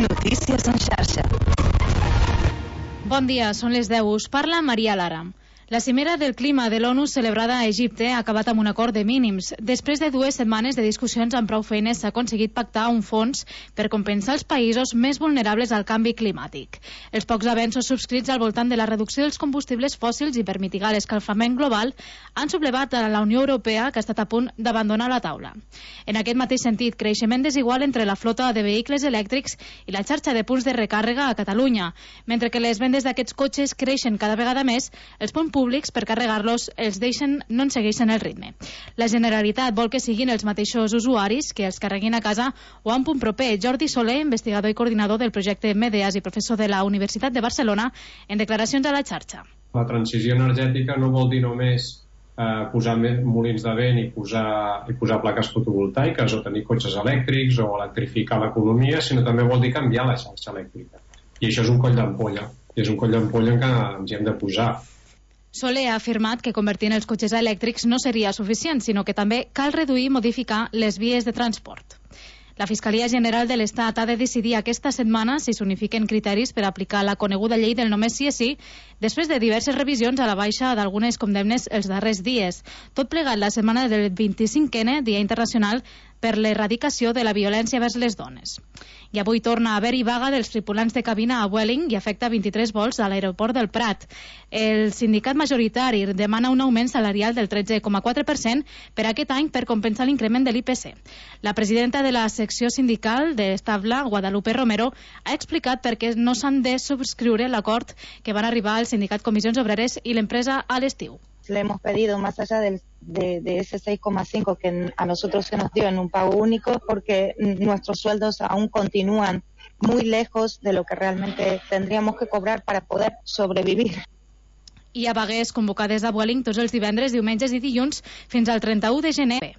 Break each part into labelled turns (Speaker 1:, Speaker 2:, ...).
Speaker 1: Notícies en xarxa.
Speaker 2: Bon dia, són les 10. Us parla Maria Lara. La cimera del clima de l'ONU celebrada a Egipte ha acabat amb un acord de mínims. Després de 2 setmanes de discussions amb prou feines s'ha aconseguit pactar un fons per compensar els països més vulnerables al canvi climàtic. Els pocs avenços subscrits al voltant de la reducció dels combustibles fòssils i per mitigar l'escalfament global han sublevat a la Unió Europea, que ha estat a punt d'abandonar la taula. En aquest mateix sentit, creixement desigual entre la flota de vehicles elèctrics i la xarxa de punts de recàrrega a Catalunya. Mentre que les vendes d'aquests cotxes creixen cada vegada més, els punts públics per carregar-los no en segueixen el ritme. La Generalitat vol que siguin els mateixos usuaris que els carreguin a casa o a un punt proper. Jordi Soler, investigador i coordinador del projecte Medeas i professor de la Universitat de Barcelona, en declaracions a la xarxa.
Speaker 3: La transició energètica no vol dir només posar molins de vent i posar plaques fotovoltaiques o tenir cotxes elèctrics o electrificar l'economia, sinó també vol dir canviar la xarxa elèctrica. I això és un coll d'ampolla. I és un coll d'ampolla en què ens hi hem de posar.
Speaker 2: Soler ha afirmat que convertir els cotxes elèctrics no seria suficient, sinó que també cal reduir i modificar les vies de transport. La Fiscalia General de l'Estat ha de decidir aquesta setmana si s'unifiquen criteris per aplicar la coneguda llei del només sí és sí, després de diverses revisions a la baixa d'algunes condemnes els darrers dies. Tot plegat la setmana del 25è, Dia Internacional per l'Erradicació de la Violència vers les Dones. I avui torna a haver-hi vaga dels tripulants de cabina a Vueling i afecta 23 vols a l'aeroport del Prat. El sindicat majoritari demana un augment salarial del 13,4% per aquest any per compensar l'increment de l'IPC. La presidenta de la secció sindical d'Estable, Guadalupe Romero, ha explicat per què no s'han de subscriure l'acord que van arribar el sindicat Comissions Obreres i l'empresa a l'estiu.
Speaker 4: Le hemos pedido más allá de ese 6,5 que a nosotros se nos dio en un pago único, porque nuestros sueldos aún continúan muy lejos de lo que realmente tendríamos que cobrar para poder sobrevivir.
Speaker 2: Hi ha vagues convocades a Vueling tots els divendres, diumenges i dilluns fins al 31 de gener.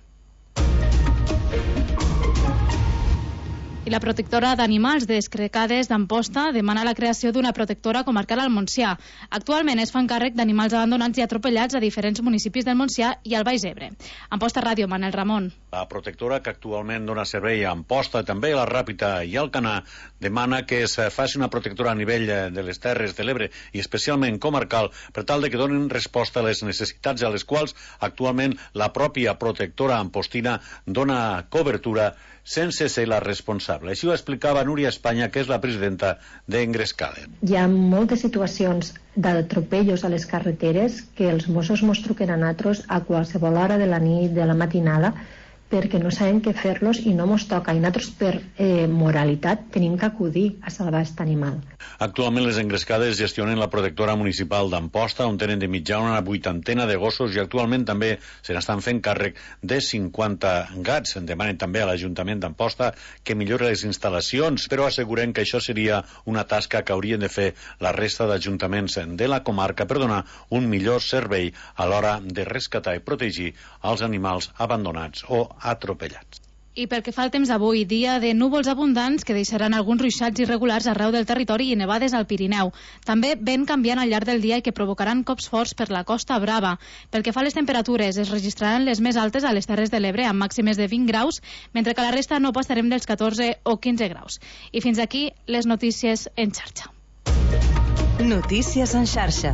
Speaker 2: I la protectora d'animals d'Escrecades d'Amposta demana la creació d'una protectora comarcal al Montsià. Actualment es fan càrrec d'animals abandonats i atropellats a diferents municipis del Montsià i al Baix Ebre. Amposta Ràdio, Manel Ramon.
Speaker 5: La protectora, que actualment dona servei a Amposta, també a la Ràpita i al Canà, demana que es faci una protectora a nivell de les Terres de l'Ebre i especialment comarcal, per tal de que donin resposta a les necessitats a les quals actualment la pròpia protectora ampostina dona cobertura sense ser la responsable. Així ho explicava Núria Espanya, que és la presidenta d'Engrescade.
Speaker 6: Hi ha moltes situacions d'atropellos a les carreteres que els Mossos mos truquen a nosaltres a qualsevol hora de la nit, de la matinada, perquè no sabem què fer-los i no mos toca. I nosaltres, per moralitat, tenim que acudir a salvar aquest animal.
Speaker 5: Actualment les Engrescades gestionen la protectora municipal d'Amposta, on tenen de mitjana una 80 de gossos i actualment també se n'estan fent càrrec de 50 gats. Demanen també a l'Ajuntament d'Amposta que millori les instal·lacions, però asseguren que això seria una tasca que haurien de fer la resta d'ajuntaments de la comarca per donar un millor servei a l'hora de rescatar i protegir els animals abandonats o atropellats.
Speaker 2: I pel que fa al temps avui, dia de núvols abundants que deixaran alguns ruixats irregulars arreu del territori i nevades al Pirineu. També vent canviant al llarg del dia i que provocaran cops forts per la Costa Brava. Pel que fa a les temperatures, es registraran les més altes a les Terres de l'Ebre, amb màximes de 20 graus, mentre que a la resta no passarem dels 14 o 15 graus. I fins aquí les notícies en xarxa.
Speaker 1: Notícies en xarxa.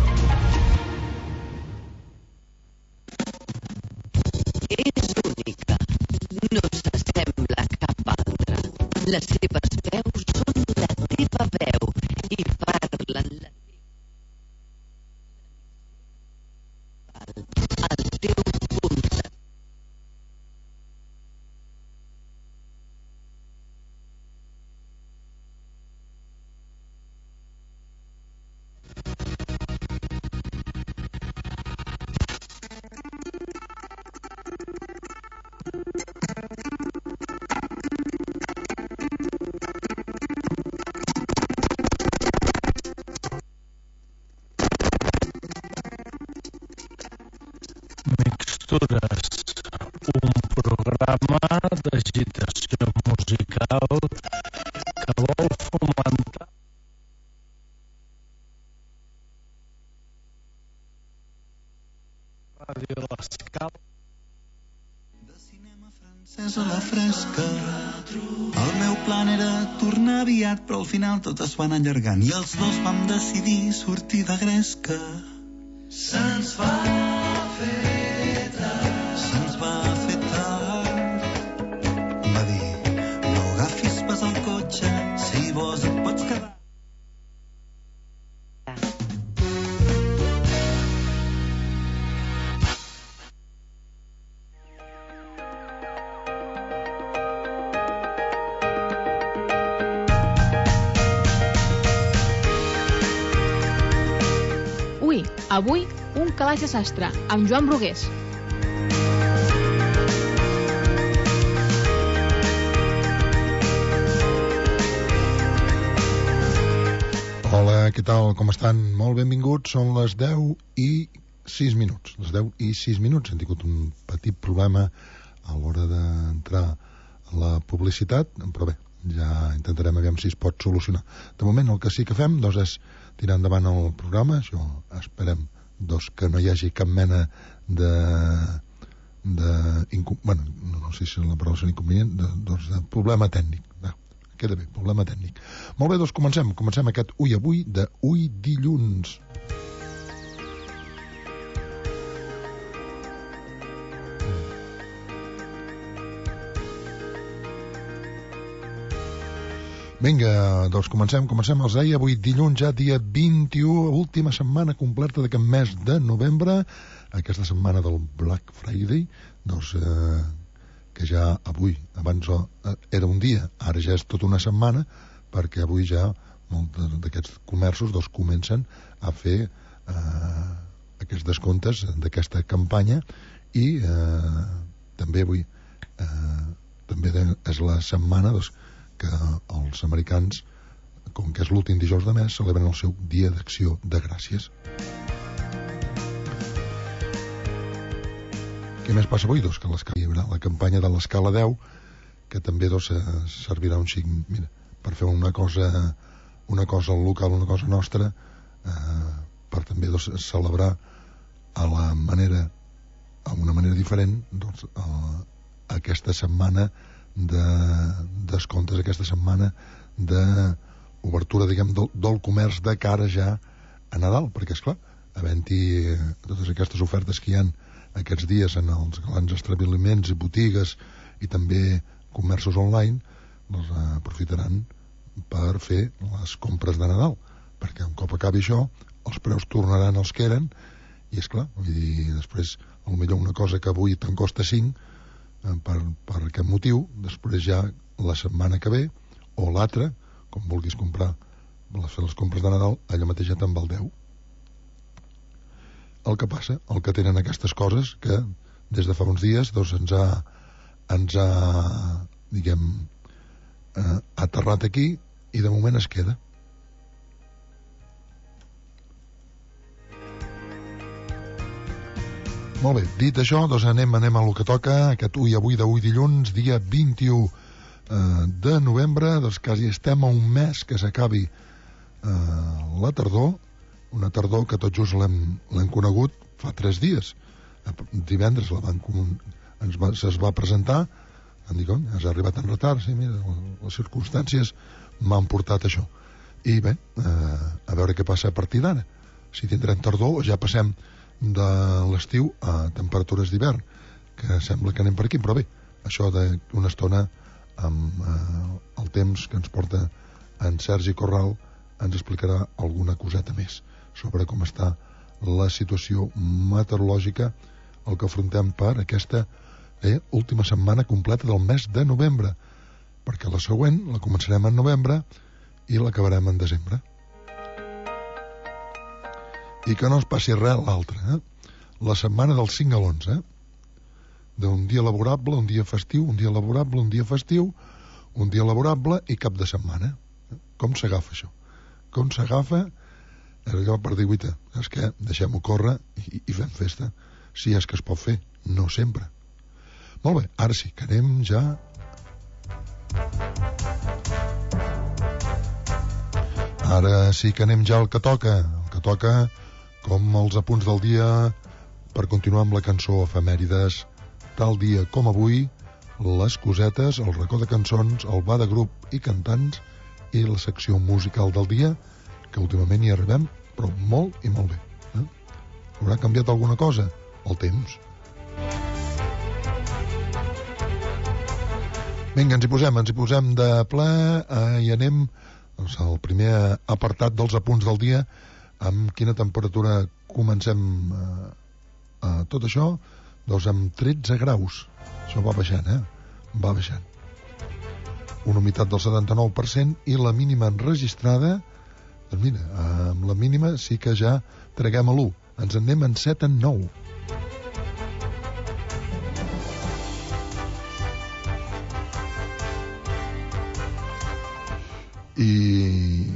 Speaker 1: És única. No s'assembla a cap altra. Les seves veus són la teva veu i parlen la el teu punt de...
Speaker 7: Mixtures, un programa d'agitació musical que vol fomentar Ràdio L'Escala.
Speaker 8: De cinema francès Encesa la fresca. El meu plan era tornar aviat, però al final tot es van allargant i els dos vam decidir sortir de gresca. Se'ns va fer tard. Va dir, no agafis pas el cotxe, si vols et pots quedar.
Speaker 9: Avui, un calaix de sastre, amb Joan Brugués.
Speaker 10: Hola, què tal? Com estan? Molt benvinguts. Són les 10:06. Les 10:06. Hem tingut un petit problema a l'hora d'entrar a la publicitat, però bé, ja intentarem aviam si es pot solucionar. De moment el que sí que fem és tirar endavant el programa. Això esperem que no hi hagi cap mena de bueno, no sé si la paraula és inconvenient, de problema tècnic. Queda bé, problema tècnic. Molt bé, comencem aquest Ui Avui de Ui Dilluns. Vinga, comencem. Els deia avui dilluns, ja dia 21, última setmana completa d'aquest mes de novembre, aquesta setmana del Black Friday, que ja avui, abans era un dia, ara ja és tota una setmana, perquè avui ja molts d'aquests comerços comencen a fer aquests descomptes d'aquesta campanya i també avui també és la setmana que els americans, com que és l'últim dijous de mes, celebren el seu Dia d'Acció de Gràcies. Què més passa avui? Que hi haurà la campanya de l'escala 10, que també servirà un xic, mira, per fer una cosa local, una cosa nostra, per també celebrar a una manera diferent aquesta setmana de descomptes, aquesta setmana d'obertura, diguem, del comerç de cara ja a Nadal, perquè esclar, havent-hi totes aquestes ofertes que hi ha aquests dies en els grans establiments i botigues i també comerços online, aprofitaran per fer les compres de Nadal, perquè un cop acabi això els preus tornaran als que eren i esclar, vull dir, després potser una cosa que avui te'n costa 5 per aquest motiu, després ja la setmana que ve o l'altra, com vulguis comprar fer les compres de Nadal, allò mateix ja te'n val 10. El que passa, el que tenen aquestes coses, que des de fa uns dies ens ha diguem aterrat aquí i de moment es queda. Molt bé, dit això, anem al que toca, aquest Ui Avui de Ui Dilluns, dia 21 de novembre, quasi estem a un mes que s'acabi la tardor, una tardor que tot just l'hem conegut fa 3 dies. Divendres es va presentar, em dic, has arribat en retard, sí, mira, les circumstàncies m'han portat això. I bé, a veure què passa a partir d'ara. Si tindrem tardor o ja passem de l'estiu a temperatures d'hivern, que sembla que anem per aquí, però bé, això d'una estona amb el temps que ens porta en Sergi Corral ens explicarà alguna coseta més sobre com està la situació meteorològica el que afrontem per aquesta última setmana completa del mes de novembre, perquè la següent la començarem en novembre i l'acabarem en desembre. I que no es passi res l'altre, la setmana del 5 a l'11, d'un dia laborable, un dia festiu, un dia laborable, un dia festiu, un dia laborable i cap de setmana. Com s'agafa això? Com s'agafa? És allò per dir, guita, és que deixem-ho córrer i fem festa, si és que es pot fer, no sempre. Molt bé, ara sí, que anem ja... Ara sí que anem ja al que toca. El que toca, com els apunts del dia, per continuar amb la cançó efemèrides, tal dia com avui, les cosetes, el racó de cançons, el bar de grup i cantants i la secció musical del dia, que últimament hi arribem, però molt i molt bé. Haurà canviat alguna cosa? El temps. Vinga, ens hi posem de ple i anem al primer apartat dels apunts del dia. Amb quina temperatura comencem tot això? Doncs amb 13 graus. Això va baixant, Va baixant. Una humitat del 79% i la mínima enregistrada, doncs mira, amb la mínima sí que ja traguem a l'1. Ens en anem en 7 en 9. I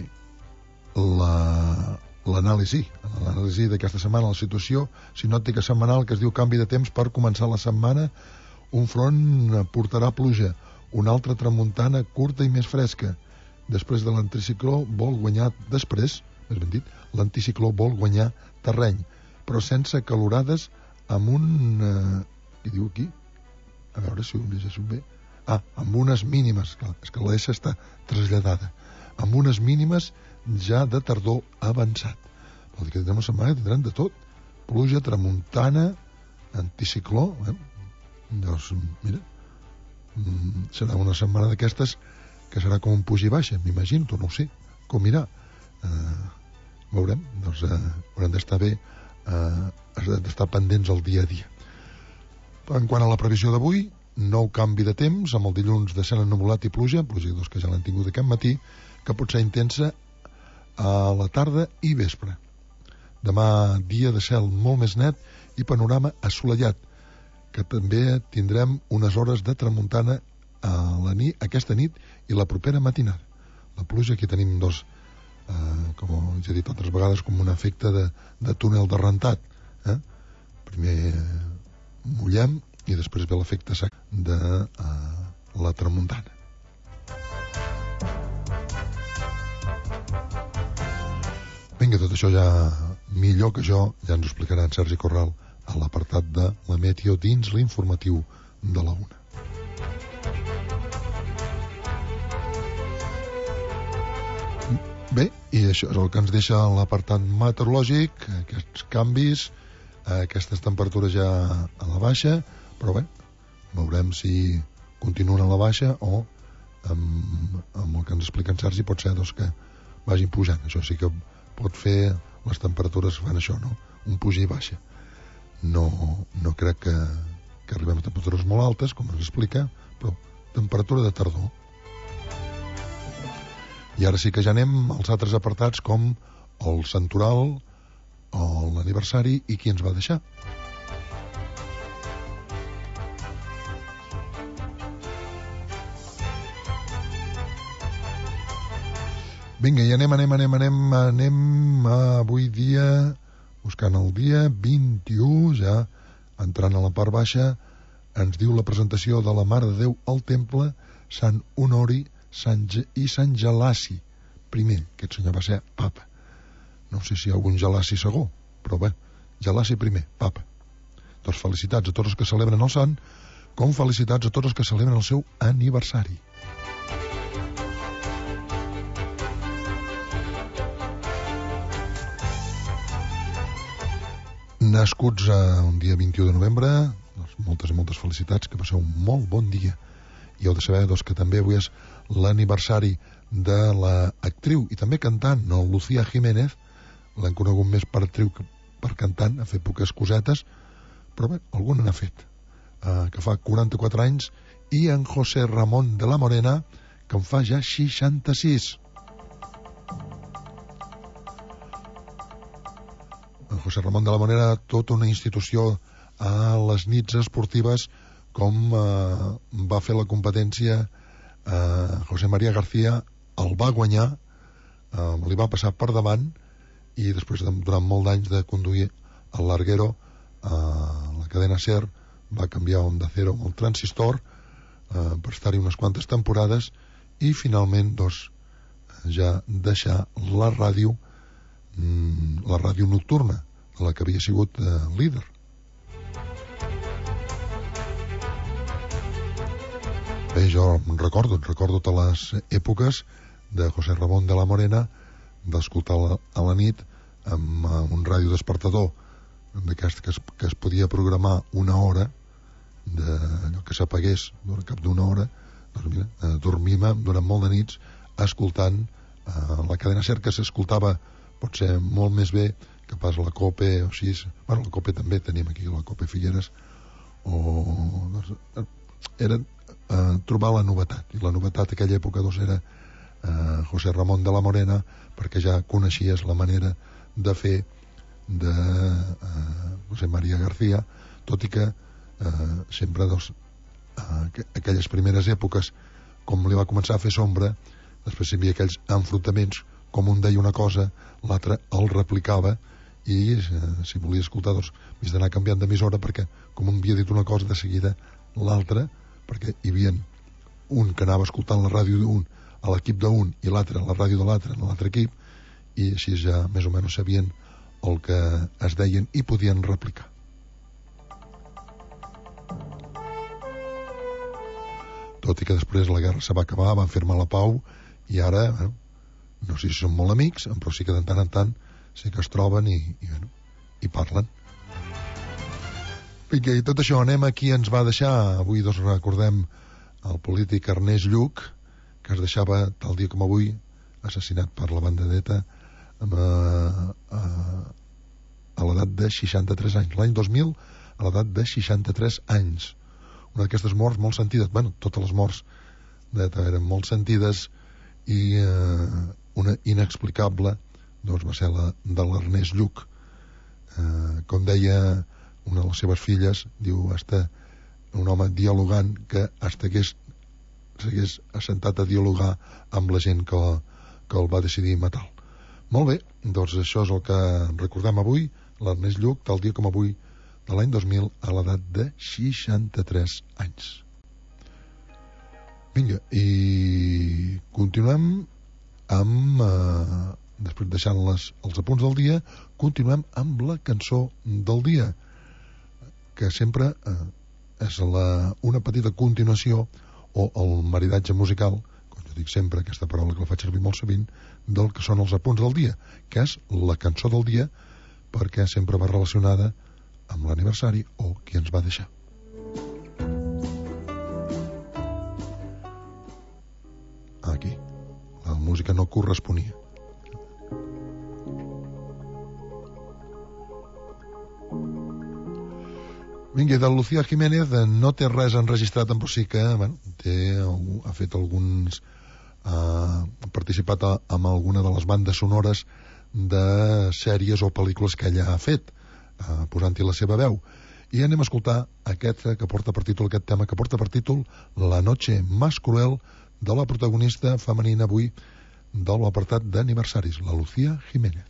Speaker 10: l'anàlisi d'aquesta setmana, la situació sinòptica setmanal que es diu canvi de temps per començar la setmana. Un front portarà pluja, una altra tramuntana curta i més fresca. Després de l'anticicló vol guanyar l'anticicló vol guanyar terreny, però sense calorades, amb un què diu aquí? A veure si ho llegeixo bé. Amb unes mínimes, és que la S està traslladada, amb unes mínimes ja de tardor avançat. Vol dir que tindrem una setmana que tindrem de tot: pluja, tramuntana, anticicló. Doncs mira, serà una setmana d'aquestes que serà com un puja i baixa, m'imagino, tu no ho sé com irà. Veurem, doncs haurem d'estar bé, d'estar pendents el dia a dia. En quant a la previsió d'avui, nou canvi de temps, amb el dilluns de cel ennuvolat i pluja que ja l'han tingut aquest matí, que pot ser intensa a la tarda i vespre. Demà dia de cel molt més net i panorama assolellat, que també tindrem unes hores de tramuntana aquesta nit i la propera matinada. La pluja, aquí tenim com ja he dit altres vegades, com un efecte de túnel de rentat. Primer mullem i després ve l'efecte sec de la tramuntana. Vinga, tot això ja millor que jo ja ens ho explicarà en Sergi Corral a l'apartat de la Meteo dins l'informatiu de la UNA. Bé, i això és el que ens deixa l'apartat meteorològic, aquests canvis, aquestes temperatures ja a la baixa, però bé, veurem si continuen a la baixa o amb el que ens explica en Sergi pot ser que vagin pujant. Això sí que pot fer, les temperatures fan això, no? Un puja i baixa. No crec que arribem a temperatures molt altes, com ens explica, però temperatura de tardor. I ara sí que ja anem als altres apartats, com el santoral, l'aniversari i qui ens va deixar. Vinga, i anem avui dia, buscant el dia 21, ja entrant a la part baixa, ens diu la presentació de la Mare de Déu al temple, Sant Honori i Sant Gelasi primer. Aquest senyor va ser papa. No sé si hi ha algun Gelasi segon, però bé, Gelasi primer, papa. Doncs felicitats a tots els que celebren el sant, com felicitats a tots els que celebren el seu aniversari. Nascuts un dia 21 de novembre, doncs moltes i moltes felicitats, que passeu un molt bon dia. I heu de saber que també avui és l'aniversari de l'actriu i també cantant, no, Lucía Jiménez. L'han conegut més per actriu que per cantant, ha fet poques cosetes, però bé, alguna n'ha fet. Que fa 44 anys, i en José Ramón de la Morena, que en fa ja 66. En José Ramón de la Morena, tota una institució a les nits esportives, com va fer la competència José María García, el va guanyar, li va passar per davant, i després, durant molt d'anys de conduir el Larguero, la cadena SER va canviar Onda Cero amb el Transistor per estar-hi unes quantes temporades i finalment ja deixar la ràdio nocturna, de la que havia sigut líder. Bé, jo recordo totes les èpoques de José Ramón de la Morena, d'escoltar a la nit amb un ràdio despertador d'aquest que es podia programar una hora, allò que s'apagués durant cap d'una hora. Doncs mira, dormim durant molt de nits escoltant la cadena SER, que s'escoltava potser molt més bé que pas la COPE o així. Bueno, la COPE també tenim aquí, la COPE Figueres, doncs, era trobar la novetat, i la novetat aquella època doncs era José Ramón de la Morena, perquè ja coneixies la manera de fer de José María García, tot i que sempre doncs, aquelles primeres èpoques, com li va començar a fer sombra, després hi havia aquells enfrontaments, com un deia una cosa, l'altre el replicava, i si volia escoltar doncs havies d'anar canviant d'emissora, perquè com un havia dit una cosa de seguida l'altre, perquè hi havia un que anava escoltant la ràdio d'un a l'equip d'un i l'altre a la ràdio de l'altre en l'altre equip, i així ja més o menys sabien el que es deien i podien replicar. Tot i que després la guerra se va acabar, van firmar la pau, i ara no sé si són molt amics, però sí que de tant en tant sí que es troben i parlen. I tot això, anem a qui ens va deixar. Avui doncs recordem el polític Ernest Lluch, que es deixava tal dia com avui assassinat per la banda d'ETA a l'edat de 63 anys, l'any 2000, a l'edat de 63 anys. Una d'aquestes morts molt sentides, bueno, totes les morts d'ETA eren molt sentides, i una inexplicable doncs va ser la de l'Ernest Lluch. Com deia una de les seves filles, diu, hasta un home dialogant que s'hagués assentat a dialogar amb la gent que el va decidir matar. Molt bé, doncs això és el que recordem avui, l'Ernest Lluch, tal dia com avui de l'any 2000, a l'edat de 63 anys. Vinga, i continuem amb després deixant els apunts del dia, continuem amb la cançó del dia, que sempre és una petita continuació o el maridatge musical, com jo dic sempre, aquesta paraula que la faig servir molt sovint, del que són els apunts del dia, que és la cançó del dia, perquè sempre va relacionada amb l'aniversari o qui ens va deixar. Aquí la música no corresponia. Vinga, de Lucía Jiménez no té res enregistrat, però sí que ha fet alguns... ha participat en alguna de les bandes sonores de sèries o pel·lícules que ella ha fet, posant-hi la seva veu. I anem a escoltar aquest que porta per títol, aquest tema que porta per títol La noche más cruel, de la protagonista femenina avui de l'apartat d'aniversaris, la Lucía Jiménez.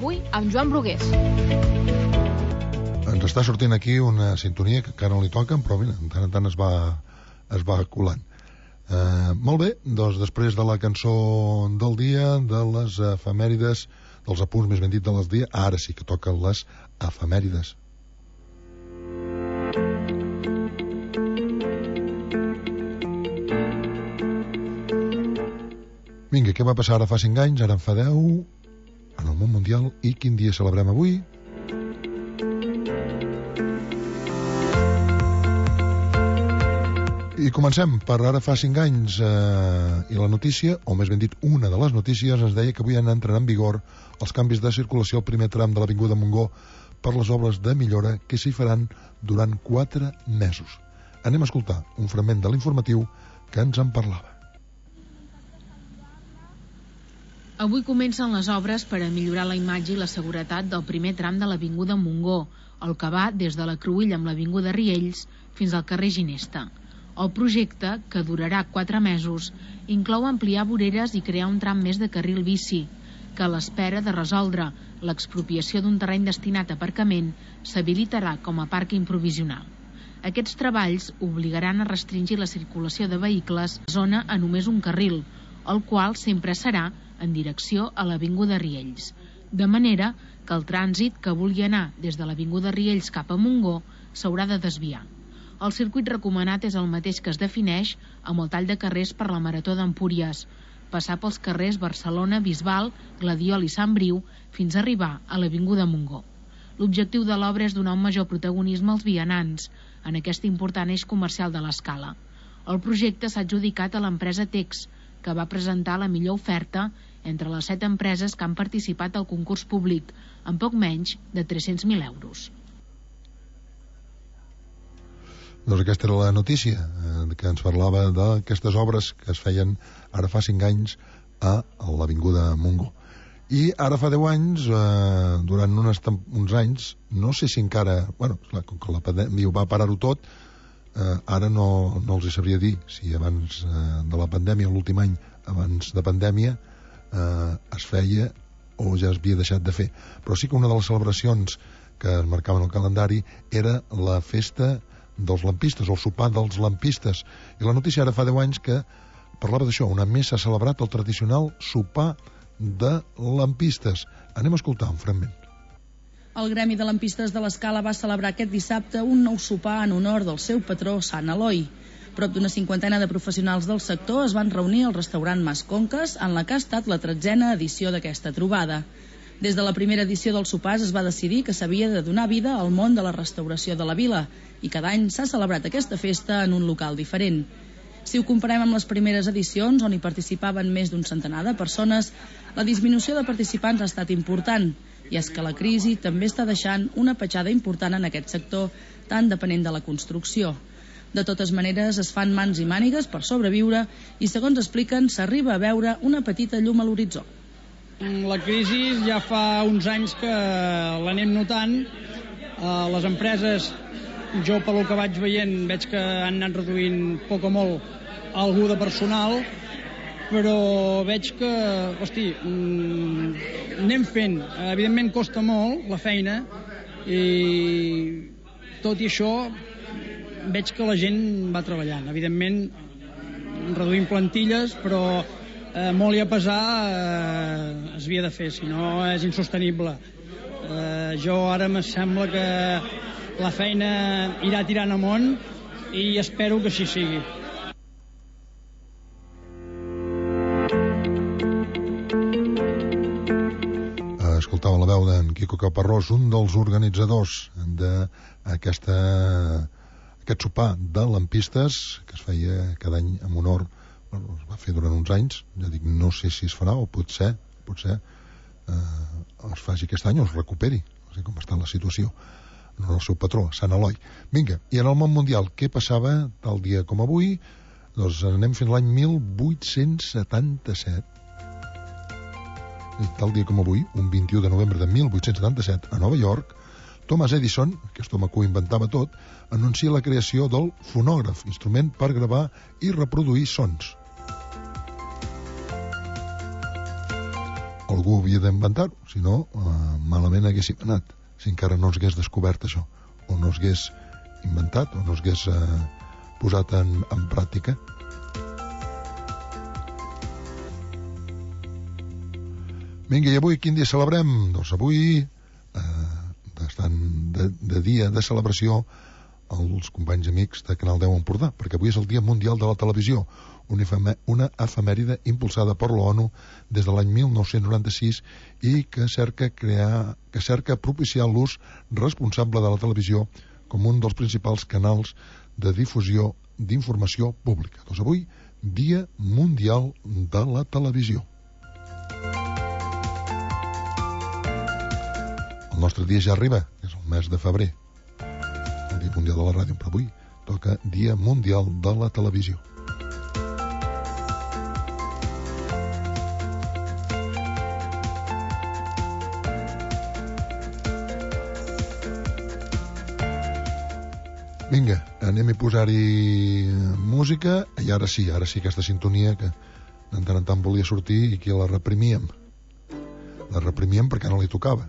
Speaker 9: Avui amb Joan Brugués.
Speaker 10: Ens està sortint aquí una sintonia que encara no li toquen, però mira, de tant en tant es va colant. Molt bé, doncs després de la cançó del dia, de les efemèrides, dels apunts més ben dit del dia, ara sí que toquen les efemèrides. Vinga, què va passar ara fa 5 anys, ara en fa 10, en el món mundial, i quin dia celebrem avui? I comencem per ara fa 5 anys i la notícia, o més ben dit una de les notícies, ens deia que avui entraran en vigor els canvis de circulació al primer tram de l'Avinguda Montgó per les obres de millora que s'hi faran durant 4 mesos. Anem a escoltar un fragment de l'informatiu que ens en parlava.
Speaker 11: Avui comencen les obres per a millorar la imatge i la seguretat del primer tram de l'Avinguda Montgó, el que va des de la Cruïlla amb l'Avinguda Riells fins al carrer Ginesta. El projecte, que durarà 4 mesos, inclou ampliar voreres i crear un tram més de carril bici, que a l'espera de resoldre l'expropiació d'un terreny destinat a aparcament s'habilitarà com a pàrquing provisional. Aquests treballs obligaran a restringir la circulació de vehicles a la zona a només un carril, el qual sempre serà en direcció a l'Avinguda Riells, de manera que el trànsit que vulgui anar des de l'Avinguda Riells cap a Montgó s'haurà de desviar. El circuit recomanat és el mateix que es defineix amb el tall de carrers per la Marató d'Empúries, passar pels carrers Barcelona, Bisbal, Gladiol i Sant Briu fins a arribar a l'Avinguda Montgó. L'objectiu de l'obra és donar un major protagonisme als vianants en aquest important eix comercial de l'Escala. El projecte s'ha adjudicat a l'empresa Tex, que va presentar la millor oferta entre les 7 empreses que han participat al concurs públic, amb poc menys de 300.000 euros.
Speaker 10: Doncs aquesta era la notícia que ens parlava d'aquestes obres que es feien ara fa 5 anys a l'Avinguda Montgó. I ara fa 10 anys, durant uns anys, no sé si encara, bueno, com que la pandèmia va parar-ho tot, ara no els sabria dir si abans de la pandèmia, l'últim any abans de pandèmia, es feia o ja es havia deixat de fer. Però sí que una de les celebracions que es marcaven al calendari era la festa dels lampistes, o el sopar dels lampistes. I la notícia ara fa 10 anys que parlava d'això, un any més s'ha celebrat el tradicional sopar de lampistes. Anem a escoltar un fragment.
Speaker 12: El Gremi de Lampistes de l'Escala va celebrar aquest dissabte un nou sopar en honor del seu patró Sant Eloi. Prop d'una 50ena de professionals del sector es van reunir al restaurant Mas Conques, en la que ha estat la 13a edició d'aquesta trobada. Des de la primera edició dels sopars es va decidir que s'havia de donar vida al món de la restauració de la vila i cada any s'ha celebrat aquesta festa en un local diferent. Si ho comparem amb les primeres edicions, on hi participaven més d'un centenar de persones, la disminució de participants ha estat important, i és que la crisi també està deixant una petjada important en aquest sector tan dependent de la construcció. De totes maneres, es fan mans i mànigues per sobreviure i, segons expliquen, s'arriba a veure una petita llum a l'horitzó.
Speaker 13: La crisi ja fa uns anys que l'anem notant. Les empreses, jo pel que vaig veient, veig que han anat reduint poc o molt algú de personal, però veig que, hosti, anem fent. Evidentment costa molt la feina i tot i això veig que la gent va treballant. Evidentment reduint plantilles, però molt i a pesar es havia de fer, si no és insostenible. Jo ara em sembla que la feina irà tirant amunt i espero que així sigui.
Speaker 10: Escoltava la veu d'en Quico Caparrós, un dels organitzadors d'aquest sopar de lampistes que es feia cada any en honor. Es va fer durant uns anys, ja dic, no sé si es farà o potser es faci aquest any o es recuperi, no sé com està la situació, en el seu patró, Sant Eloi. Vinga, i en el món mundial, què passava tal dia com avui? Doncs anem fins l'any 1877. I tal dia com avui, un 21 de novembre de 1877, a Nova York, Thomas Edison, aquest home que ho inventava tot, anuncia la creació del fonògraf, instrument per gravar i reproduir sons. algú havia d'inventar-ho, si no malament haguéssim anat, si encara no es hagués descobert això, o no es hagués inventat, o no es hagués posat en pràctica. Vinga, i avui quin dia celebrem? Doncs avui estan de dia de celebració els companys amics de Canal 10 Empordà, perquè avui és el Dia Mundial de la Televisió, una efemèride impulsada per l'ONU des de l'any 1996 i que cerca propiciar l'ús responsable de la televisió com un dels principals canals de difusió d'informació pública. Doncs avui, Dia Mundial de la Televisió. El nostre dia ja arriba, és el mes de febrer, el Dia Mundial de la Ràdio, però avui toca Dia Mundial de la Televisió. Vinga, anem a posar-hi música, i ara sí aquesta sintonia que de tant en tant volia sortir i que la reprimíem. La reprimíem perquè no li tocava.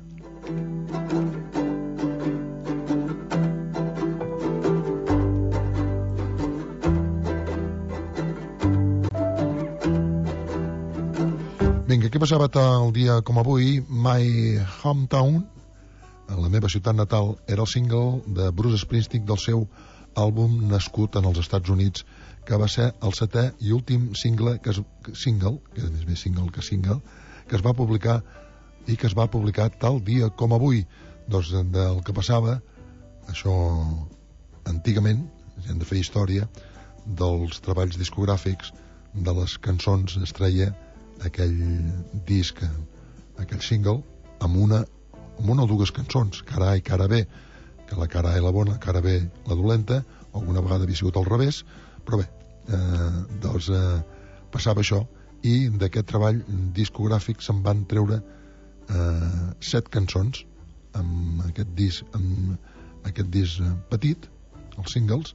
Speaker 10: Vinga, què passava tal dia com avui? My Hometown, la meva ciutat natal, era el single de Bruce Springsteen del seu àlbum nascut en els Estats Units, que va ser el 7è i últim single, que és més single, que es va publicar i que es va publicar tal dia com avui. Doncs del que passava, això antigament, hem de fer història, dels treballs discogràfics, de les cançons, es treia aquell disc, aquell single, amb una o dues cançons, cara A i cara B, que la cara A la bona, la cara B la dolenta, o alguna vegada havia sigut al revés, però bé, doncs passava això, i d'aquest treball discogràfic se'n van treure 7 cançons amb aquest disc petit, els singles,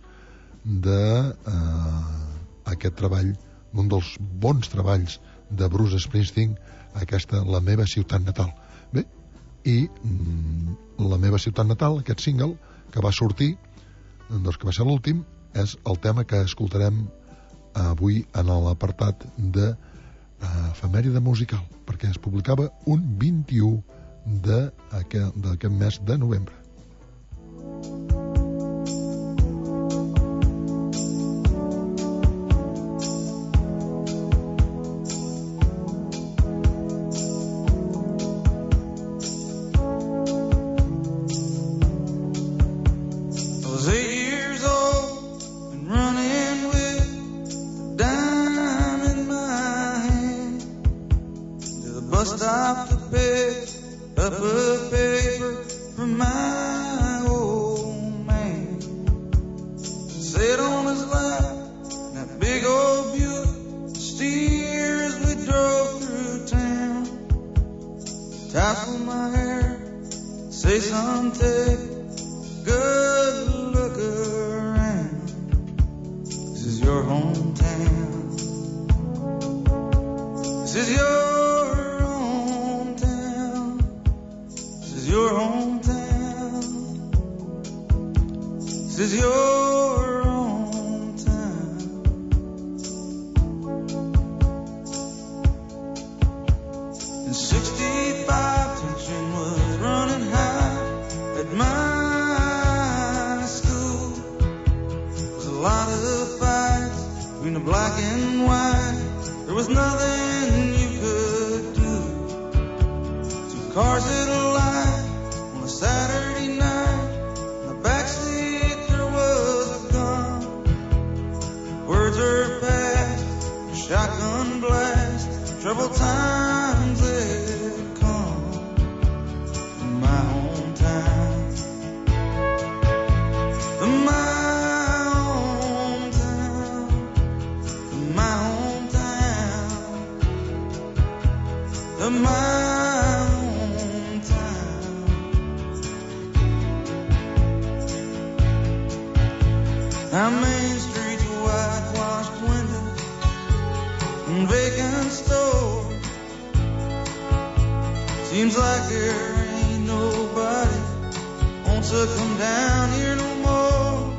Speaker 10: d'aquest treball, un dels bons treballs de Bruce Springsteen, aquesta La meva ciutat natal. Bé, i La meva ciutat natal, aquest single que va sortir, doncs que va ser l'últim, és el tema que escoltarem avui en l'apartat de efemèride musical, perquè es publicava un 21 d'aquest mes de novembre.
Speaker 8: Seems like there ain't nobody wants to come down here no more.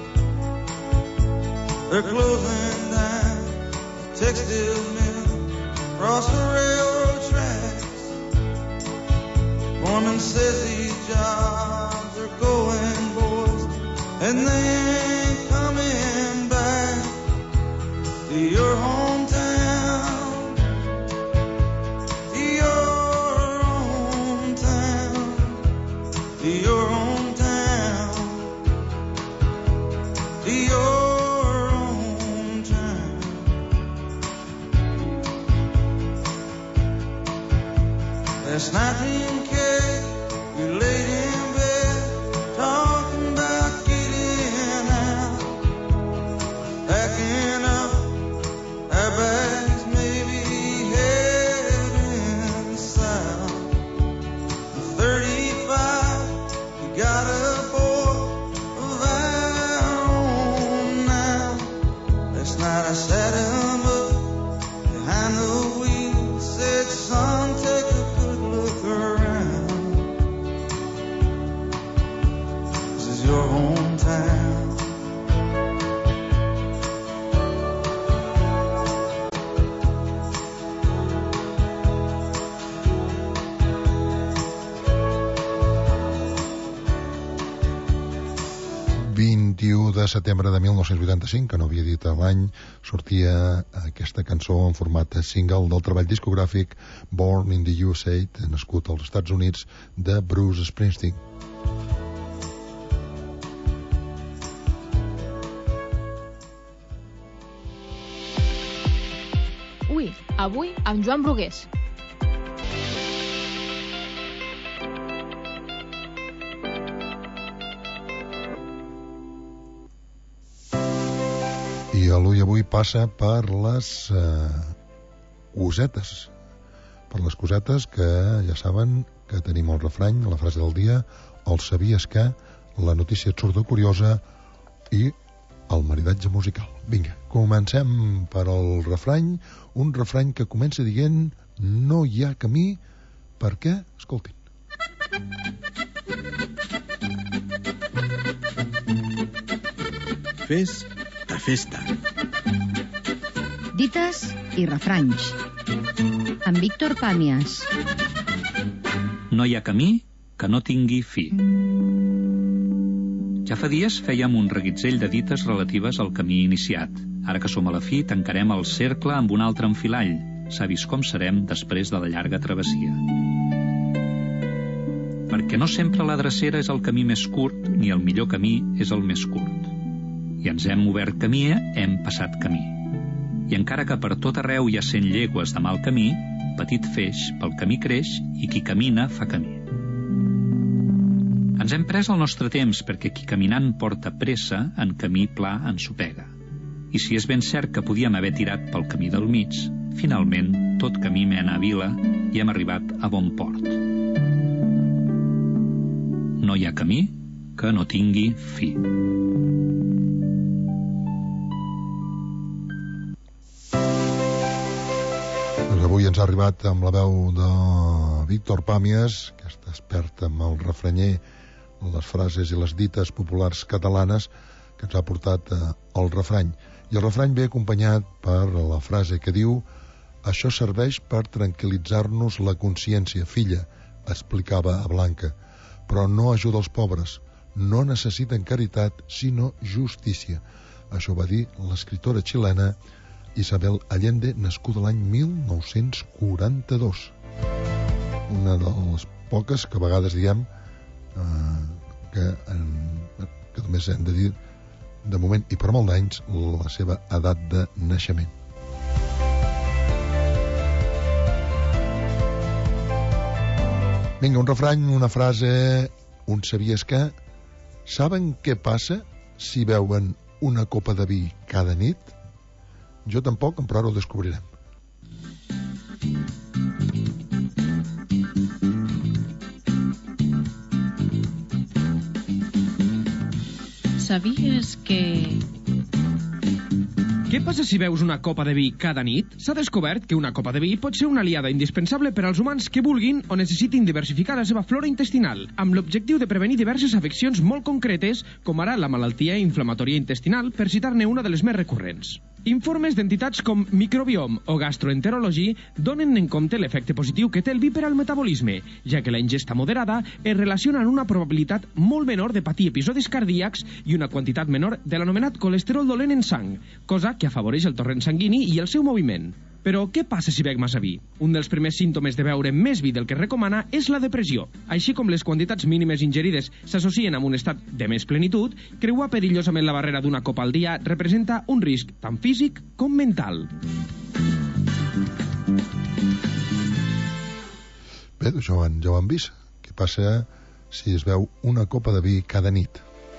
Speaker 8: They're closing down the textile mill across the railroad tracks. Foreman says these jobs are going, boys, and they ain't coming back to your hometown, to your hometown, to your hometown, to your hometown. Last night in K, we laid in bed talking about getting out, packing up our bags, maybe heading south. At 35, we got a boy of our own now. Last night I sat him up behind the wheel, said, son, take a good look around. This is your hometown.
Speaker 10: De setembre de 1985, que no havia dit l'any, sortia aquesta cançó en format single del treball discogràfic Born in the USA, nascut als Estats Units, de Bruce Springsteen.
Speaker 9: Ui, avui amb Joan Brugués.
Speaker 10: I avui passa per les cosetes. Per les cosetes que ja saben que tenim el refrany, la frase del dia, el sabies que, la notícia absurda o curiosa i el maridatge musical. Vinga, comencem per el refrany, un refrany que comença dient no hi ha camí, perquè, escoltin.
Speaker 14: Fes de festa.
Speaker 15: Dites i refranys. Amb Víctor Pàmies.
Speaker 16: No hi ha camí que no tingui fi. Ja fa dies fèiem un reguitzell de dites relatives al camí iniciat. Ara que som a la fi, tancarem el cercle amb un altre enfilall. Savis com serem després de la llarga travessia. Perquè no sempre la drecera és el camí més curt, ni el millor camí és el més curt. I ens hem obert camí, hem passat camí. I encara que per tot arreu hi ha 100 llegües de mal camí, petit feix pel camí creix i qui camina fa camí. Ens hem pres el nostre temps perquè qui caminant porta pressa, en camí pla ensopega. I si és ben cert que podíem haver tirat pel camí del mig, finalment tot camí mena a vila i hem arribat a bon port. No hi ha camí que no tingui fi.
Speaker 10: Avui ens ha arribat amb la veu de Víctor Pàmies, que està expert amb el refranyer, les frases i les dites populars catalanes, que ens ha portat el refrany. I el refrany ve acompanyat per la frase que diu: això serveix per tranquil·litzar-nos la consciència, filla, explicava a Blanca, però no ajuda els pobres, no necessiten caritat, sinó justícia. Això va dir l'escriptora xilena Isabel Allende, nascuda l'any 1942. Una de les poques que a vegades diem que només hem de dir de moment i per molt d'anys la seva edat de naixement. Vinga, un refrany, una frase, un sabies que. Saben què passa si beuen una copa de vi cada nit? Jo tampoc, però ara ho descobrirem.
Speaker 11: ¿Sabías que
Speaker 14: Què passa si beus una copa de vi cada nit? S'ha descobert que una copa de vi pot ser una aliada indispensable per als humans que vulguin o necessitin diversificar la seva flora intestinal, amb l'objectiu de prevenir diverses afeccions molt concretes, com ara la malaltia inflamatòria intestinal, per citar-ne una de les més recurrents. Informes d'entitats com Microbiome o Gastroenterology donen en compte l'efecte positiu que té el vi per al metabolisme, ja que la ingesta moderada es relaciona amb una probabilitat molt menor de patir episodis cardíacs i una quantitat menor de l'anomenat colesterol dolent en sang, cosa que afavoreix el torrent sanguini i el seu moviment. Però què passa si bec massa vi? Un dels primers símptomes de beure més vi del que es recomana és la depressió. Així com les quantitats mínimes ingerides s'associen amb un estat de més plenitud, creuar perillosament la barrera d'una copa al dia representa un risc tant físic com mental.
Speaker 10: Bé, ja ho han vist. Què passa si es beu una copa de vi cada nit?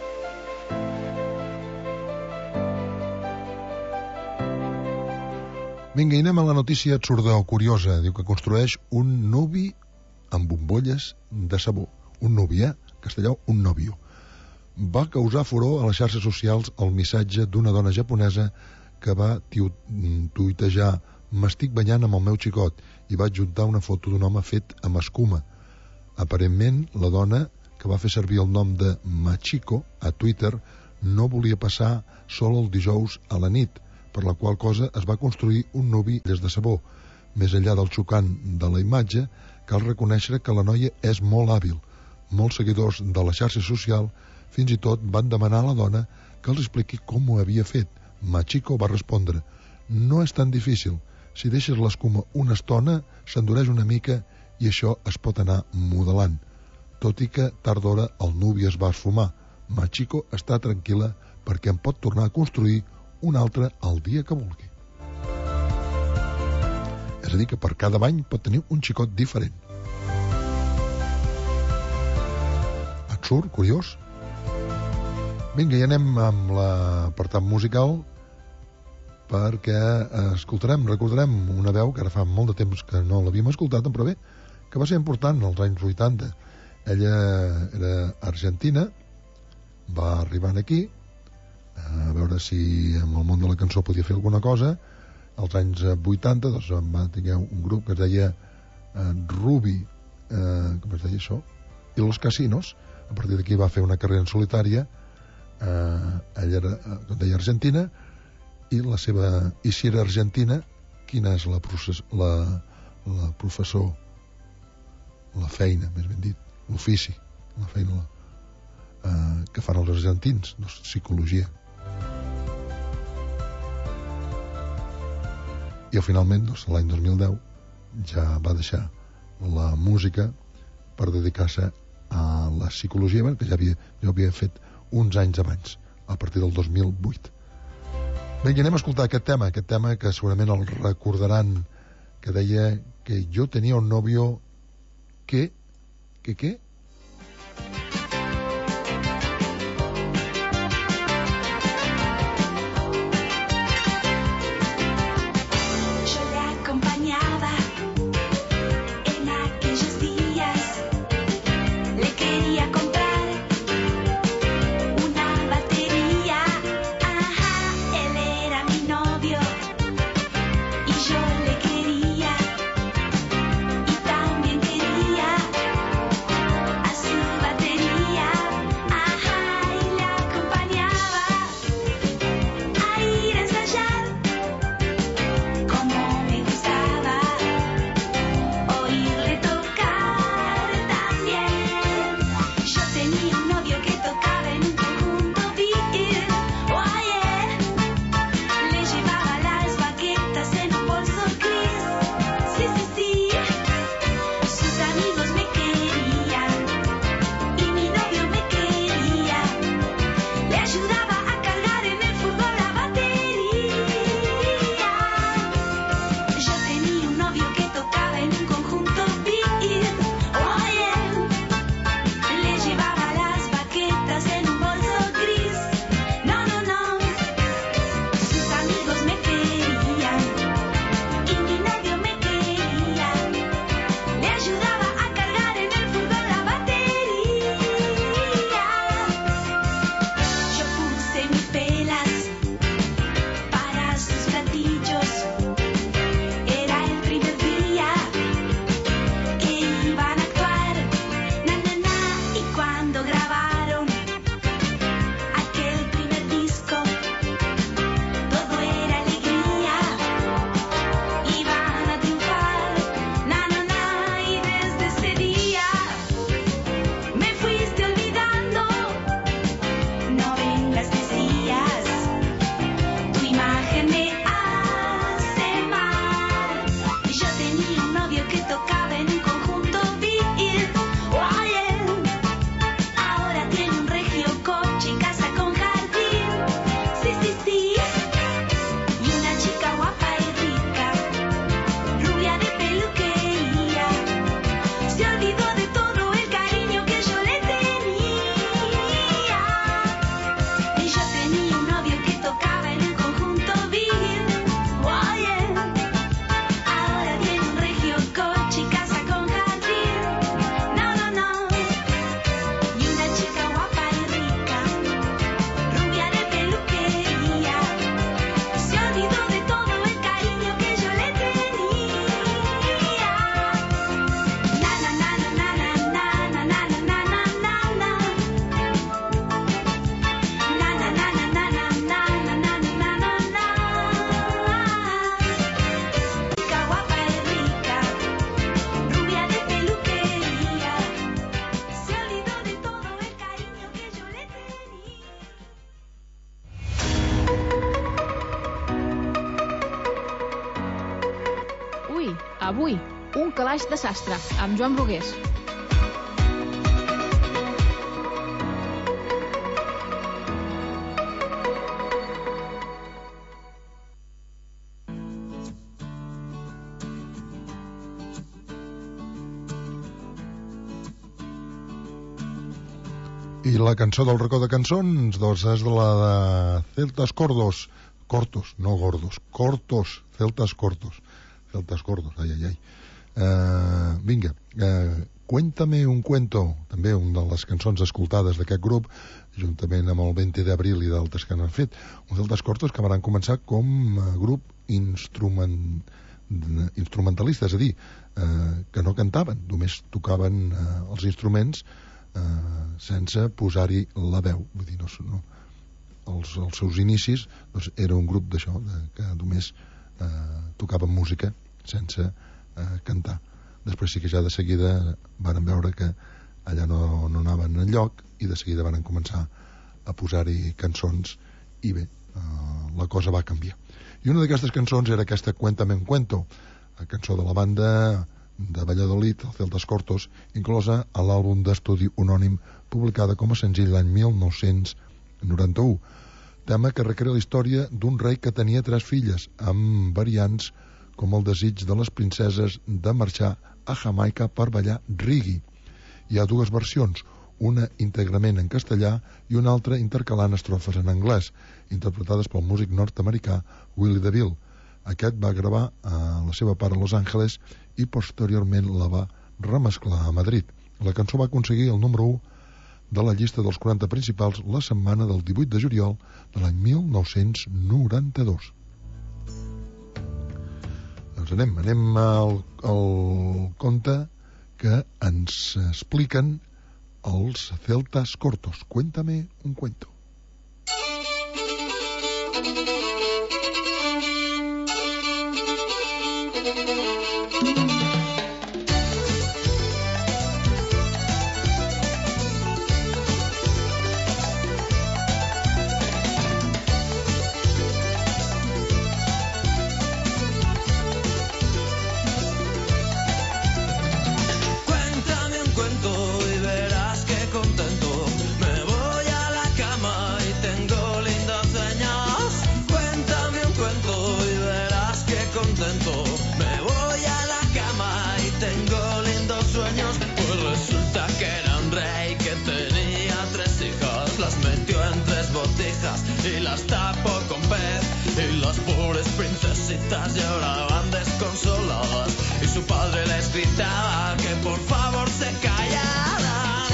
Speaker 10: Vinga, i anem a la notícia absurda o curiosa. Diu que construeix un nuvi amb bombolles de sabó. Un nuvi, castellà, un nòvio. Va causar furor a les xarxes socials el missatge d'una dona japonesa que va tuitejar: m'estic banyant amb el meu xicot, i va adjuntar una foto d'un home fet amb escuma. Aparentment, la dona, que va fer servir el nom de Machiko a Twitter, no volia passar sol el dijous a la nit, per la qual cosa es va construir un nuvi de sabó. Més enllà del xocant de la imatge, cal reconèixer que la noia és molt hàbil. Molts seguidors de la xarxa social fins i tot van demanar a la dona que els expliqui com ho havia fet. Machiko va respondre: no és tan difícil. Si deixes l'escuma una estona, s'endureix una mica i això es pot anar modelant. Tot i que tard d'hora el nuvi es va esfumar. Machiko està tranquil·la perquè en pot tornar a construir un altre el dia que vulgui. És a dir, que per cada bany pot tenir un xicot diferent. Absurd, curiós. Vinga, i anem amb l'apartat musical, perquè recordarem una veu que ara fa molt de temps que no l'havíem escoltat, però bé, que va ser important als anys 80. Ella era argentina, va arribar aquí a veure si amb el món de la cançó podia fer alguna cosa. Als anys 80 doncs va tenir un grup que es deia Ruby, com es deia això, i Los Casinos. A partir d'aquí va fer una carrera en solitària. Ella era, com deia, argentina, i si era argentina, quina és la professor, la feina, més ben dit, l'ofici, la feina que fan els argentins? Doncs psicologia. I finalment, l'any 2010, ja va deixar la música per dedicar-se a la psicologia, que ja havia fet uns anys abans, a partir del 2008. Bé, i anem a escoltar aquest tema que segurament el recordaran, que deia que jo tenia un novio que...
Speaker 9: Avui, un calaix de sastre, amb Joan Brugués.
Speaker 10: I la cançó del racó de cançons, doncs, és de la de Celtas Cortos, no gordos, cortos, Celtas Cortos, ai. Vinga, Cuéntame un cuento, també una de les cançons escoltades d'aquest grup, juntament amb el 20 d'abril i d'altres que n'han fet, uns Celtas Cortos que van començar com a grup instrumentalista, és a dir, que no cantaven, només tocaven els instruments sense posar-hi la veu, vull dir, no. Els seus inicis doncs, era un grup d'això, que només tocaven música sense cantar. Després sí que ja de seguida van veure que allà no anaven enlloc i de seguida van començar a posar-hi cançons i bé, la cosa va canviar. I una d'aquestes cançons era aquesta Cuéntame un cuento, la cançó de la banda de Valladolid, el Celtas Cortos, inclosa a l'àlbum d'estudi anònim publicada com a senzill l'any 1991, tema que recrea la història d'un rei que tenia 3 filles, amb variants com el desig de les princeses de marxar a Jamaica per ballar reggae. Hi ha 2 versions, una íntegrament en castellà i una altra intercalant estrofes en anglès, interpretades pel músic nord-americà Willie DeVille. Aquest va gravar a la seva part a Los Angeles i posteriorment la va remesclar a Madrid. La cançó va aconseguir el número 1 de la llista dels 40 principals la setmana del 18 de juliol de l'any 1992. Doncs anem al conte que ens expliquen els Celtas Cortos. Cuéntame un cuento.
Speaker 17: Y las tapó con pez y las pobres princesitas lloraban desconsoladas y su padre les gritaba que por favor se callaran.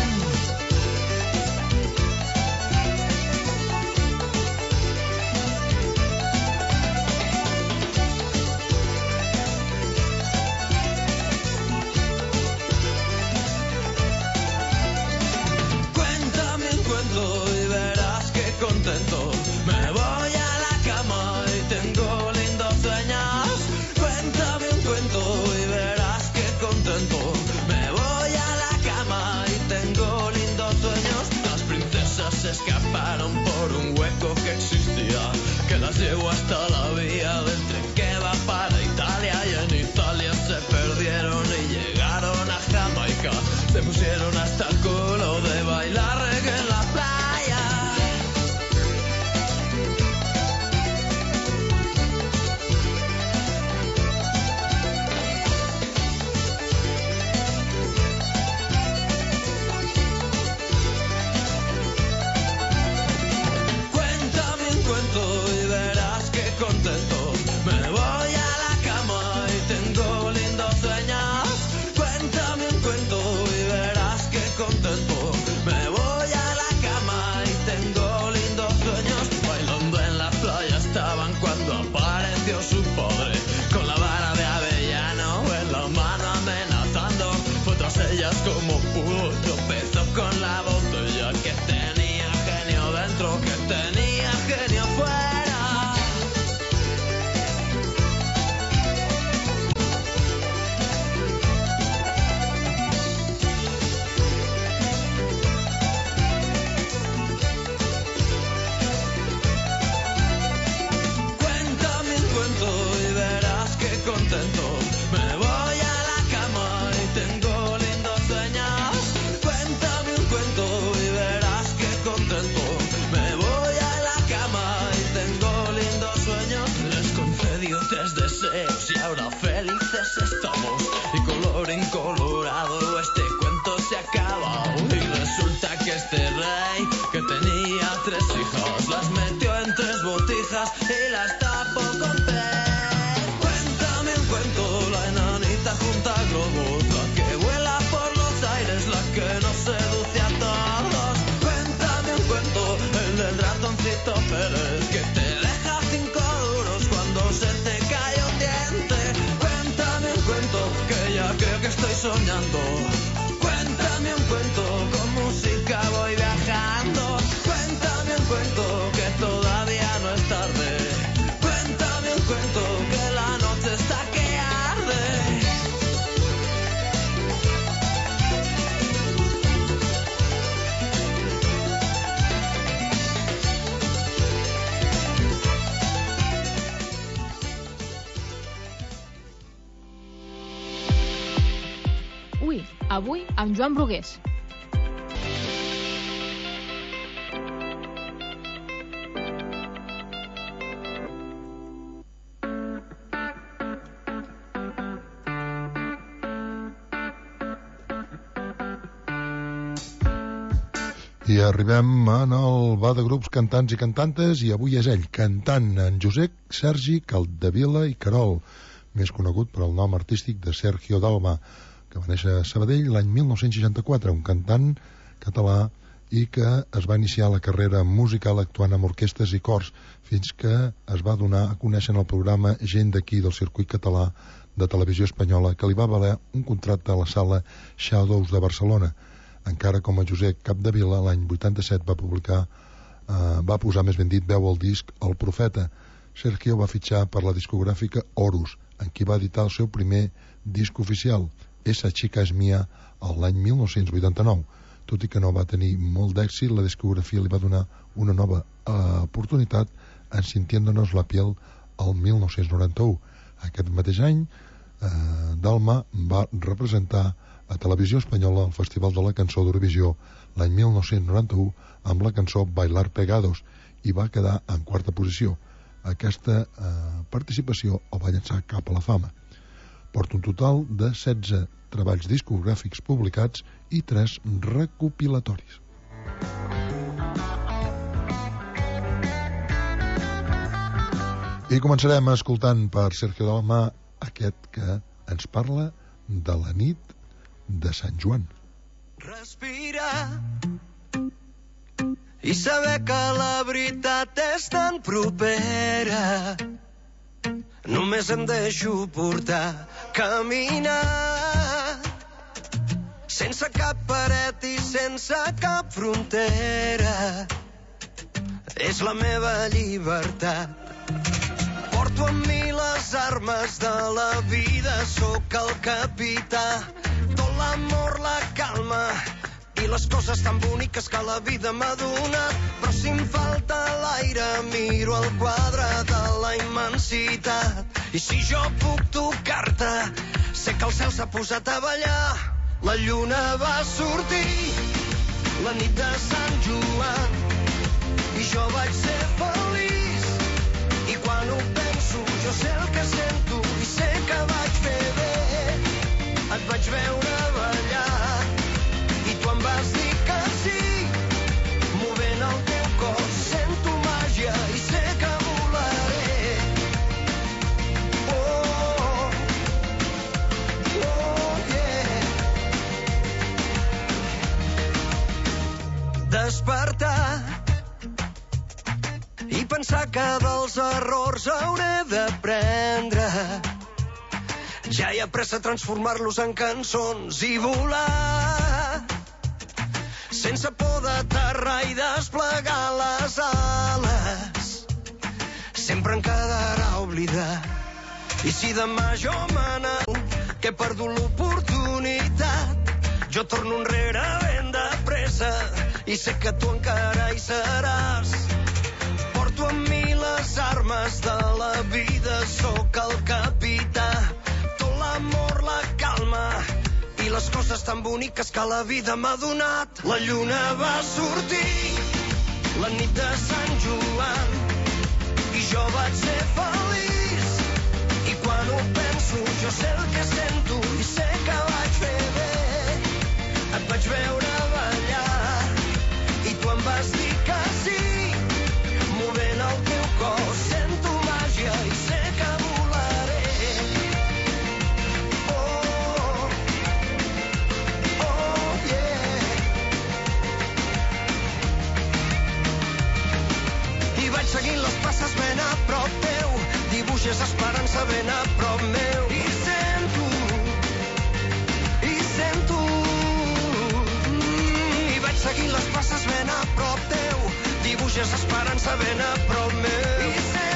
Speaker 17: Cuéntame un cuento y verás que contento. Me voy a la cama y tengo lindos sueños. Cuéntame un cuento y verás que contento. Me voy a la cama y tengo lindos sueños. Las princesas se escaparon por un hueco que existía, que las llevó hasta la vía del tren que va para Italia. Y en Italia se perdieron y llegaron a Jamaica. Se pusieron hasta el culo de bailar reggae en la playa. Cuéntame un cuento y verás que contento. Me voy a la cama y tengo lindos sueños. Cuéntame un cuento y verás que contento. Me voy a la cama y tengo lindos sueños. Bailando en la playa estaban cuando apareció su padre, con la vara de avellano en la mano amenazando. Fue tras ellas como pudo, tropezó con la botella, que tenía genio dentro, que tenía genio fuera. Cuéntame un cuento y verás que contento. Me voy felices estamos y colorín colorado este cuento se acaba y resulta que este rey que tenía 3 hijas las metió en 3 botijas y las tapó con pez. Cuéntame un cuento, la enanita junta globos, la que vuela por los aires, la que nos seduce a todos. Cuéntame un cuento, el del ratoncito Pérez, que te deja 5 duros cuando se te cae un diente. Cuéntame un cuento, que ya creo que estoy soñando. Cuéntame un cuento, con música voy viajando. Cuéntame un cuento, que todavía no es tarde. Cuéntame un cuento, que la noche está que arde.
Speaker 9: Ui, avui amb Joan Brugués.
Speaker 10: I arribem en el bar de grups cantants i cantantes i avui és ell, cantant, en Josep Sergi Caldevila i Carol, més conegut per el nom artístic de Sergio Dalma, que va néixer a Sabadell l'any 1964, un cantant català i que es va iniciar la carrera musical actuant amb orquestres i cors fins que es va donar a conèixer en el programa Gent d'aquí del circuit català de televisió espanyola que li va valer un contracte a la sala Shadows de Barcelona. Encara com a Josep Capdevila, l'any 87 va posar, més ben dit, veu al disc El Profeta. Sergio va fitxar per la discogràfica Horus, en qui va editar el seu primer disc oficial, Esa chica es mía, l'any 1989. Tot i que no va tenir molt d'èxit, la discografia li va donar una nova oportunitat en Sintiéndonos la piel el 1991. Aquest mateix any, Dalma va representar a Televisió Espanyola al Festival de la Cançó d'Eurovisió l'any 1991 amb la cançó Bailar Pegados i va quedar en 4a posició. Aquesta participació el va llançar cap a la fama. Porta un total de 16 treballs discogràfics publicats i 3 recopilatoris. I començarem escoltant per Sergio Dalma aquest que ens parla de la nit de Sant Joan.
Speaker 17: Respirar i saber que la veritat és tan propera. Només em deixo portar, caminar sense cap paret i sense cap frontera. És la meva llibertat. Porto amb mi les armes de la vida, sóc el capità. Tot l'amor, la calma i les coses tan boniques que la vida m'ha donat. Però si em falta l'aire miro el quadre de la immensitat. I si jo puc tocar-te, sé que el cel s'ha posat a ballar. La lluna va sortir la nit de Sant Joan i jo vaig ser feliç. I quan ho penso jo sé el que sento i sé que vaig fer bé. Et vaig veure ballar i tu em vas dir que sí. Movent el teu cos sento màgia i sé que volaré. Oh, oh, yeah. Despertar i pensar que dels errors hauré d'aprendre. Ja hi ha pressa a transformar-los en cançons i volar sense por d'aterrar i desplegar les ales. Sempre en quedarà oblidat. I si demà jo m'aneu que he perdut l'oportunitat, jo torno enrere ben de pressa i sé que tu encara hi seràs. Porto amb mi les armes de la vida, sóc el capità. Tot l'amor, la calma i les coses tan boniques que la vida m'ha donat. La lluna va sortir la nit de Sant Joan i jo vaig ser feliç. I quan ho penso jo dibuixes esperança ben a prop meu. I vaig seguint les passes ben a prop teu. Dibuixes esperança ben a prop meu. I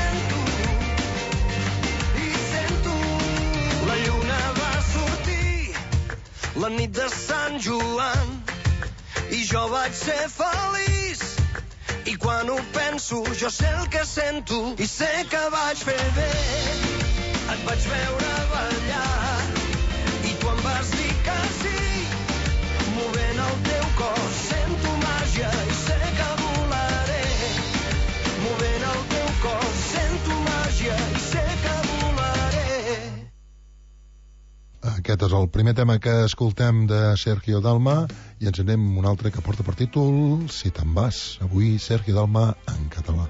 Speaker 17: sento la lluna va sortir la nit de Sant Joan i jo vaig ser feliç. I quan ho penso, jo sé el que sento i sé que vaig fer bé. Et vaig veure ballar i tu em vas dir que sí. Movent el teu cos sento màgia i sé que volaré. Movent el teu cos sento màgia i sé que volaré.
Speaker 10: Aquest és el primer tema que escoltem de Sergio Dalma i ens anem un altre que porta per títol Si te'n vas. Avui Sergio Dalma en català.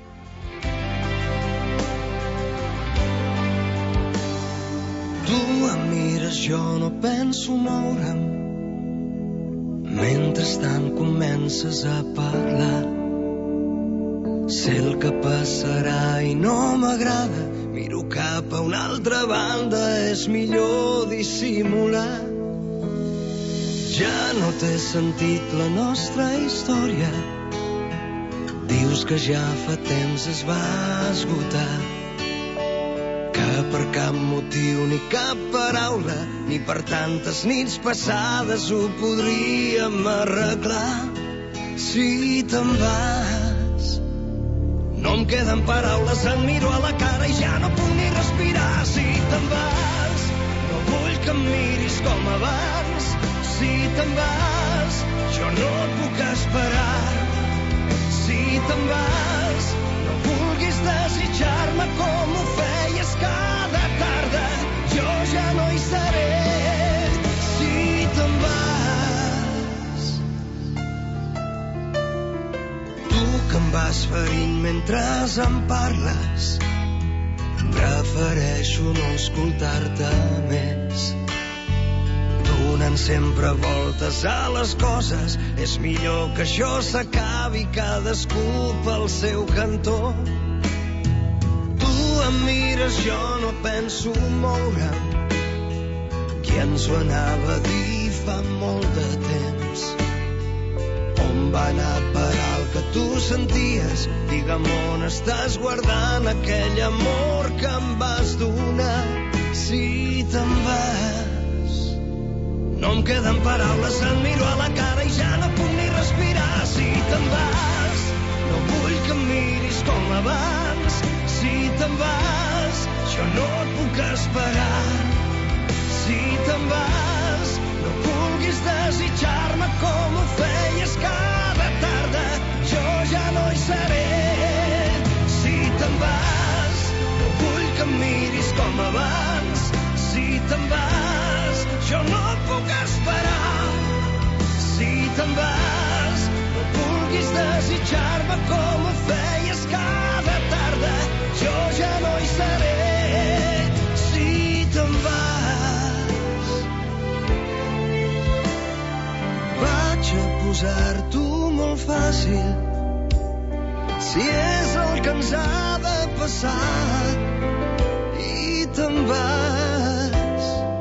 Speaker 17: Tu em mires, jo no penso moure'm. Mentrestant comences a parlar. Sé el que passarà i no m'agrada. Miro cap a una altra banda, és millor dissimular. Ja no té sentit la nostra història. Dius que ja fa temps es va esgotar. Que per cap motiu ni cap paraula, ni per tantes nits passades ho podríem arreglar. Si te'n vas, no em queden paraules, et miro a la cara i ja no puc ni respirar. Si te'n vas, no vull que em miris com abans. Si te'n vas, jo no et puc esperar. Si te'n vas, no vulguis desitjar-me com ho feies cada tarda. Jo ja no hi seré. Si te'n vas, tu que em vas ferint mentre em parles, prefereixo no escoltar-te més. Donant sempre voltes a les coses, és millor que això s'acabi cadascú pel seu cantó. Tu em mires, jo no penso moure'm. Qui ens ho anava a dir fa molt de temps? On va anar a parar el que tu senties? Digue'm on estàs guardant aquell amor que em vas donar. Si te'n vas, no em queden paraules, et miro a la cara i ja no puc ni respirar. Si te'n vas, no vull que em miris com abans. Si te'n vas, jo no et puc esperar. Si te'n vas, no vulguis desitjar-me com ho feies cada tarda. Jo ja no hi seré. Si te'n vas, no vull que em miris com abans. Si te'n vas, jo no et puc esperar. Si te'n vas, no vulguis desitjar-me com ho feies cada tarda. Jo ja no hi seré. Si te'n vas, vaig a posar-t'ho molt fàcil. Si és el que ens ha de passar i te'n vas.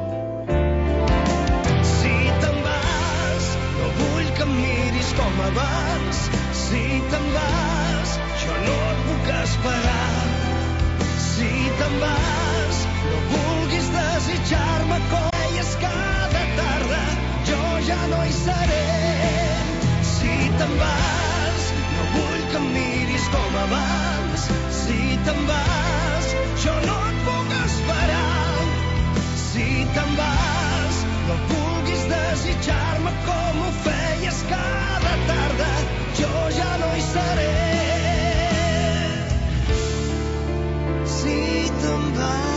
Speaker 17: Com abans, si te'n vas, jo no et puc esperar. Si te'n vas, no vulguis desitjar-me com feies cada tarda. Jo ja no hi seré. Si te'n vas, no vull que em miris com abans. Si te'n vas, jo no et puc esperar. Si te'n vas, no vulguis desitjar-me com ho feies cada tarda. Jo ja no hi seré. Si te'n vas.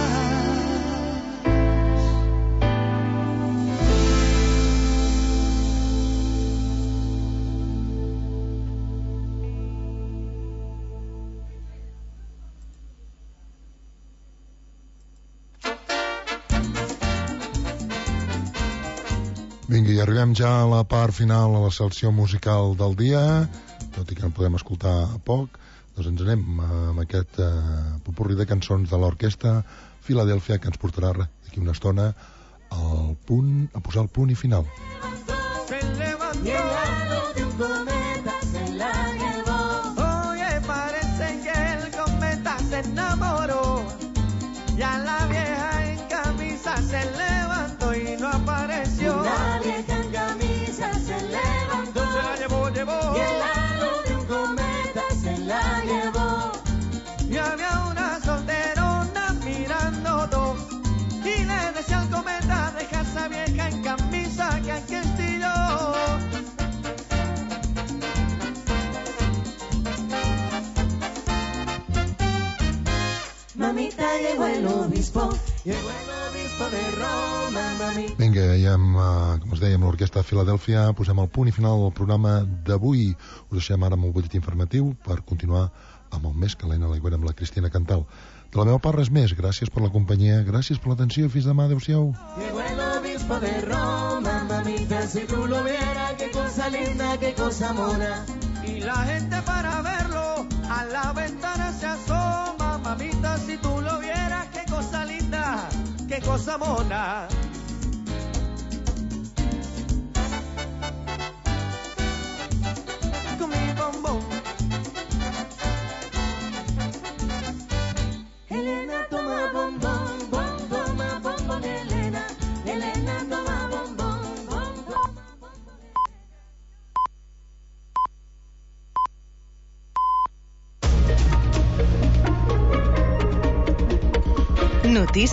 Speaker 10: Vinga, i arribem ja a la part final, a la selecció musical del dia, tot i que en podem escoltar poc. Doncs ens anem amb aquest popurri de cançons de l'orquestra Filadèlfia, que ens portarà d'aquí una estona a posar el punt i final.
Speaker 17: Se levantó y el halo de un cometa se la llevó. Oye, parece que el cometa se enamoró. Ya la vieja en camisa se levantó y no apareció. La vieja en camisa se levantó. Se la llevó. Y el halo de un cometa se la llevó. Y había una solterona mirando dos. Y le decía al cometa, deja esa vieja en camisa que aquí estoy yo. Mamita, llegó el obispo de Roma, mamita.
Speaker 10: Vinga, ja com us deia, amb l'orquestra de Filadèlfia posem el punt i final del programa d'avui. Us deixem ara amb el butlletí informatiu per continuar amb el Més calent a l'aigüera amb la Cristina Cantal. De la meva part res més, gràcies per la companyia, gràcies per l'atenció i fins demà, adeu-siau.
Speaker 17: Llegó el obispo de Roma, mamita, si tú lo vieras, qué cosa linda, qué cosa mona. Y la gente para verlo a la ventana se asoma, mamita, si tú lo vieras, qué cosa linda, qué cosa mona. Con mi bombón. Elena toma bombón, toma bombón, Elena. Elena toma bombón, toma bombón.
Speaker 18: Notícies.